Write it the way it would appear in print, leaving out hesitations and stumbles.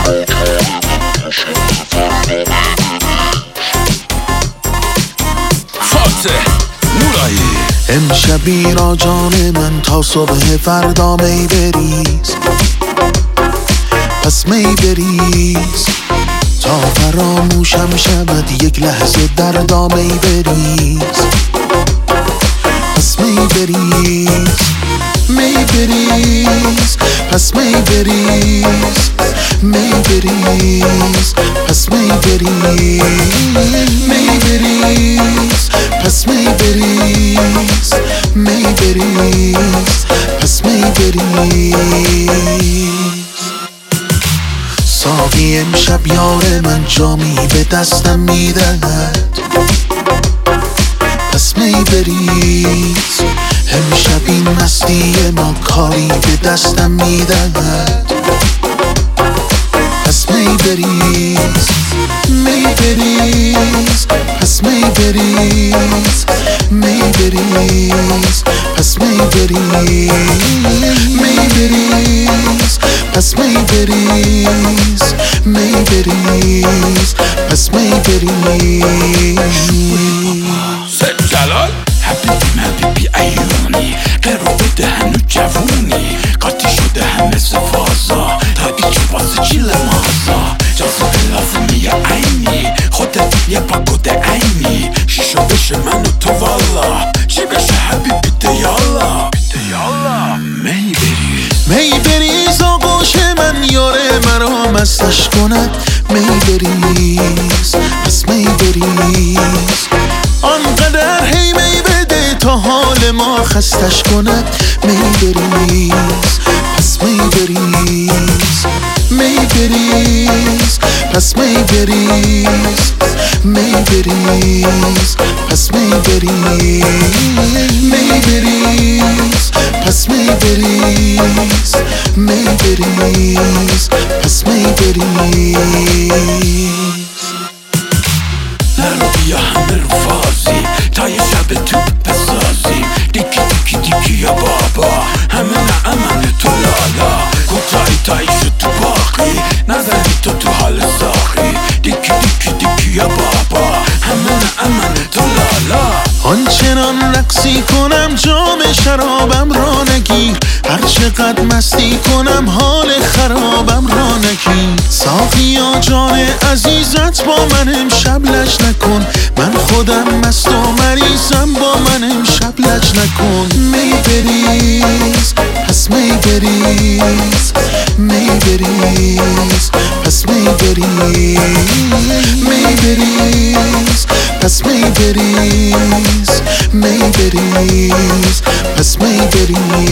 امشب ایرا جان من تا صبح فردا می بریز، پس می بریز تا فراموشم شود یک لحظه دردا می بریز، پس می بریز، می بریز، پس می بریز، می بریز، پس می بریز، می بریز، پس می بریز، می بریز، پس می بریز. ساقی امشب یار من جامی به دستم میدهد، پس می بریز. امشب این مستی ما کاری به دستم میدهد، پس می بریز، می بریز، پس می بریز، می بریز، پس می بریز، می بریز، پس می بریز، می بریز، پس می بریز. جلال حبیبی حبیبی ایونی قرو بده هنو جوونی قاطی شده همه فازا تا دیگه واسه چی لمازا جاذبه لازمیه عینی خودت یه پاکوده عینی شیشو بشه من و تو والا چی بشه حبیبی دیالا می بریز، می بریز آغوش من یاره مرا مستش کند، می بریز، پس می بریز. آنقدر هی می بده تا حال ما خستش کند، می بریز، پس می بریز، می بریز، پس می بریز، می بریز، پس می بریز، می بریز، پس می بریز، می بریز، پس می بریز. نرو بیا همه رو فازی تا یه شب تو بسازی دیکی دیکی دیکی یا بابا همه نعمن تو لالا کوتاهی تایی شد تو باقی نزنی تو حال ساخی دیکی دیکی دیکی یا بابا همه نعمن تو لالا. آنچنان رقصی کنم جام شرابم را نگیر، هر چقدر مستی کنم حال خرابم را نگیر. ساقیا جان عزیزت با من امشب لج نکن، من خودم مست و مریضم با من امشب لج نکن. می بریز، پس می بریز، می بریز، پس می بریز، می بریز، پس می بریز، می بریز، پس می بریز.